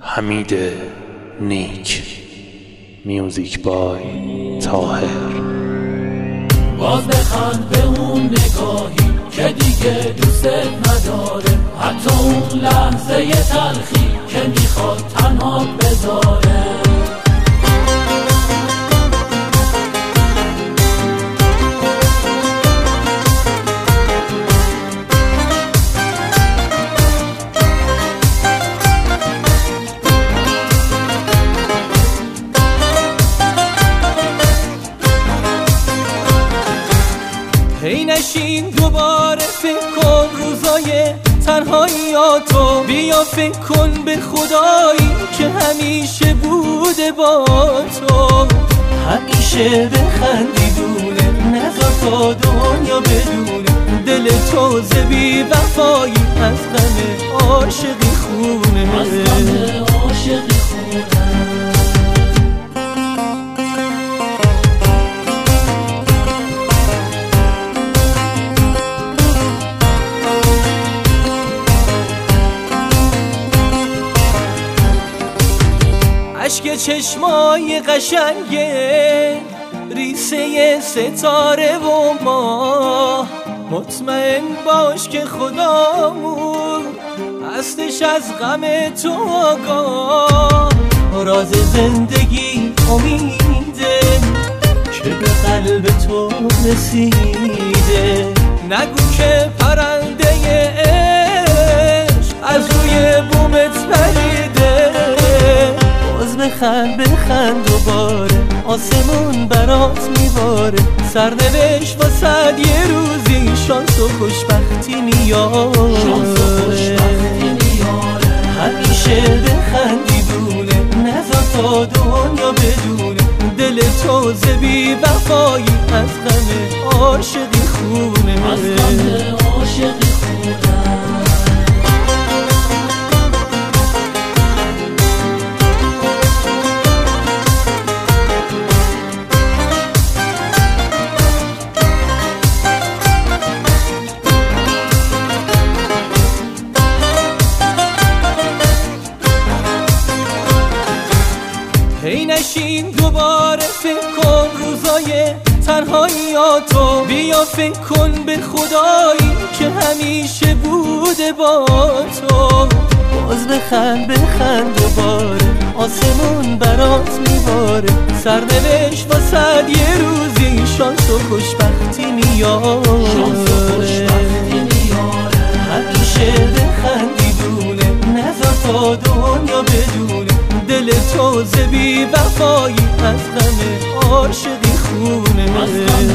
حمید نیک. میوزیک بای طاهر. باز بخند به اون نگاهی که دیگه دوست نداره، حتی اون لحظه تلخی که میخواد تنها بذاره. هی نشین دوباره فکر کن روزای تنهاییاتو، بیا فکر کن به خدایی که همیشه بوده با تو. همیشه بخندی دونه، نذار تا دنیا بدونه دل تو بی وفایی از غم عاشقی خونه. عشق چشمای قشنگه، ریسه ستاره و ما، مطمئن باش که خدامون هستش از غم تو آگاه. راز زندگی امیده که به قلب تو رسیده، نگو که پرنده عشق از روی بومت پریده. بخند دوباره، آسمون برات میباره، سرنوشت واسد یه روزی شانس و خوشبختی میاره. همیشه بخندی دونه، نذار تا دنیا بدونه دل تو بی وفایی از غم عاشقی خونه. هی نشین دوباره فکر کن روزای تنهاییاتو، بیا فکر کن به خدایی که همیشه بوده با تو. باز بخند دوباره، آسمون برات میباره، سرنوشت واسد یه روزی شانس و خوشبختی میاره. همیشه بخندی دونه، نذار تا دنیا بدونه دل تو بی وفایی از غم عاشقی خونه.